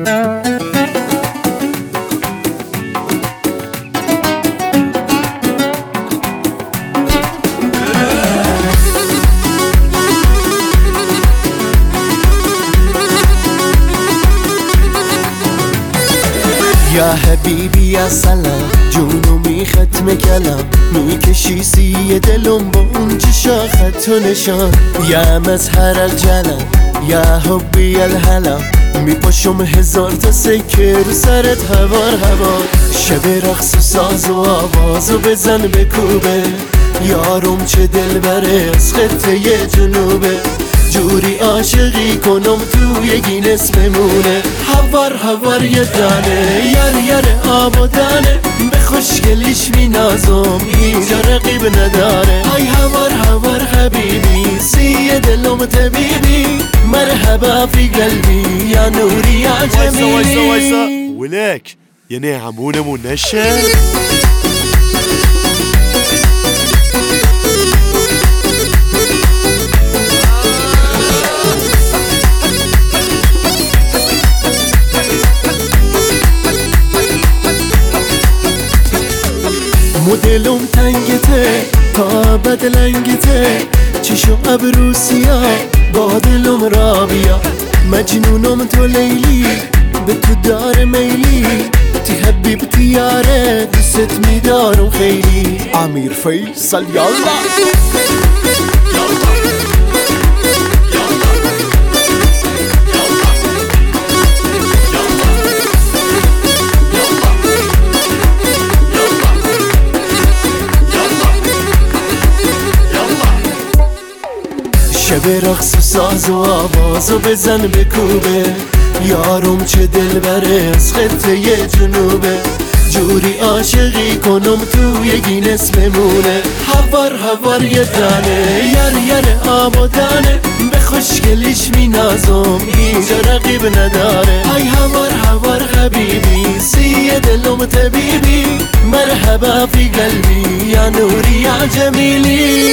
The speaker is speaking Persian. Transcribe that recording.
یا حبیبی یا سلام جونو ختم کلم میکشی سی دلم با اون چشا خط و نشان یا مظهر الجلم یا حبی الهلم میپاشم هزار تا سکه رو سرت هوار هوار شب رقص و ساز و آواز و بزن بکوبه یارم چه دل بره از خطه جنوبه جوری عاشقی کنم توی گینس بمونه هوار هوار یه دانه یر آب و دانه به خوشگلیش مینازم اینجا رقیب نداره ای هوار هوار حبیبی سی دلم طبیبی مرحبا فی قلبی یا نوری یا جمیلی ولک یعنی همونمون نشه مدلم تنگته تا بدلنگته چشم ابرو سیاه با دلم رابیا مجنونم تو لیلی به تو دار میلی تی حبیبتی یاره دوست میدارم خیلی امیر فیصل یالا شب رقص و ساز و آواز و بزن بکوبه یارم چه دل بره از خطه جنوبه جوری عاشقی کنم توی گینس بمونه هوار هوار یه دانه یر آب و دانه به خوشگلیش مینازم اینجا رقیب نداره ای هوار هوار حبیبی سی دلم طبیبی مرحبا فی قلبی یا نوری یا جمیلی